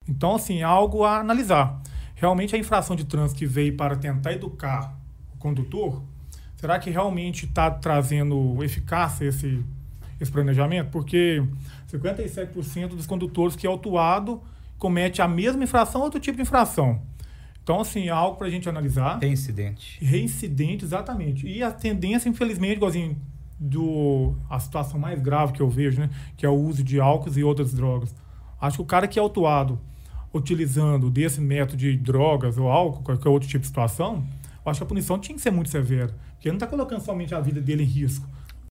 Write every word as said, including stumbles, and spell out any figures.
Então, assim, é algo a analisar. Realmente a infração de trânsito que veio para tentar educar o condutor, será que realmente está trazendo eficácia esse, esse planejamento? Porque cinquenta e sete por cento dos condutores que é autuado comete a mesma infração ou outro tipo de infração. Então, assim, é algo para a gente analisar. Reincidente. Reincidente, exatamente. E a tendência, infelizmente, igualzinho do, a situação mais grave que eu vejo, né, que é o uso de álcool e outras drogas. Acho que o cara que é autuado utilizando desse método de drogas ou álcool, qualquer outro tipo de situação, eu acho que a punição tinha que ser muito severa. Porque ele não está colocando somente a vida dele em risco.